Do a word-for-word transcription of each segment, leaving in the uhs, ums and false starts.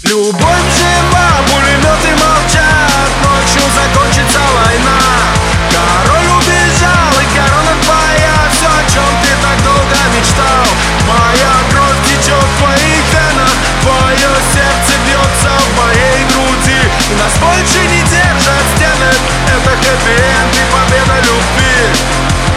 Любовь жива, пулеметы молчат, ночью закончится война. Король убежал, и корона твоя, все, о чем ты так долго мечтал. Моя кровь течет в твоих венах, твое сердце бьется в моей груди. Нас больше не держат стены, это хэппи-энд и победа любви.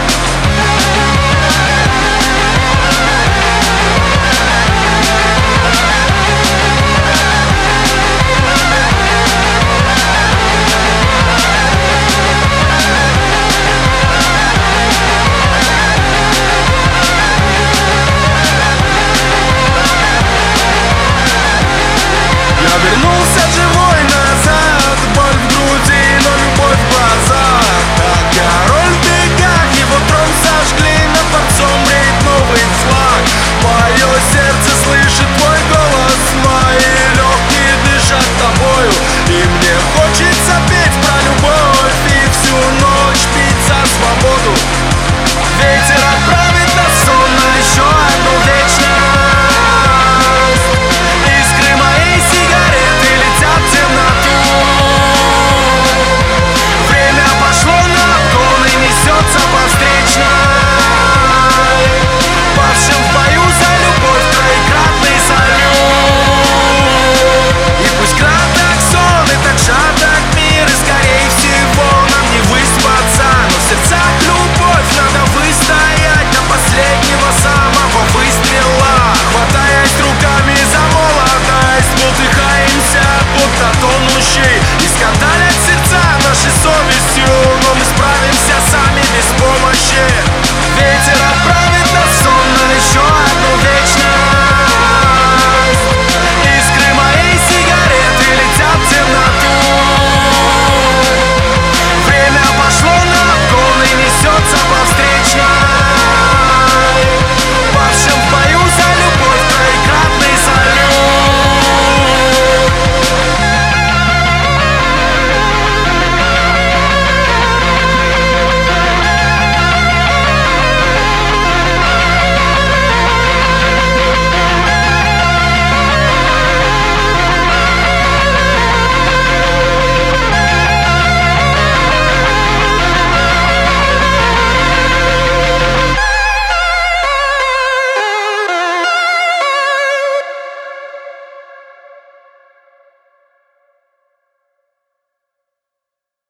Вернулся живой назад, боль в груди, но любовь в глазах. А король в бегах, его трон сожгли, над дворцом реет новый флаг. Мое сердце слышит твой голос, мои легкие дышат тобою. И мне хочется петь про любовь и всю ночь пить за свободу. Ветер отправит нас в сон на еще одну вечность. Будто тонущий из скандала.